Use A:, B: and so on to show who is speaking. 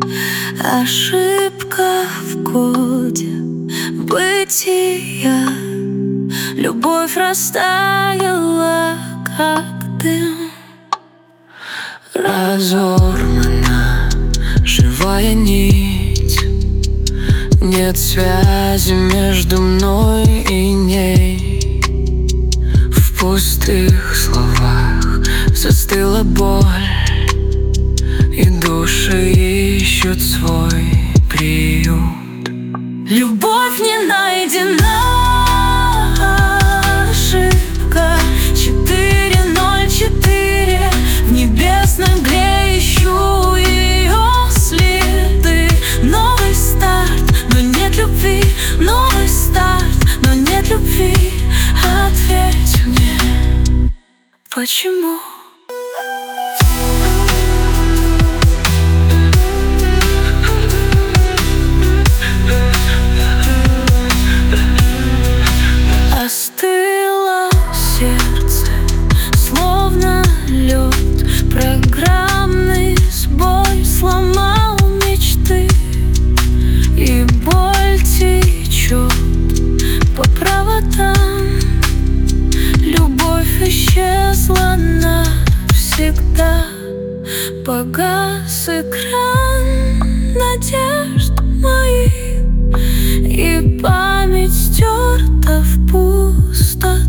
A: Ошибка в коде бытия. Любовь растаяла, как дым.
B: Разорвана живая нить, нет связи между мной и ней. В пустых словах застыла боль, и души ищут свой приют.
A: Любовь не найдена. Ошибка 404. В небесной мгле ищу ее следы. Новый старт, но нет любви. Новый старт, но нет любви. Ответь мне, почему? Остыло сердце, словно лед. Программный сбой сломал мечты, и боль течет по проводам. Любовь исчезла навсегда. Погас экран надежд моих, и память стерта в пустоту.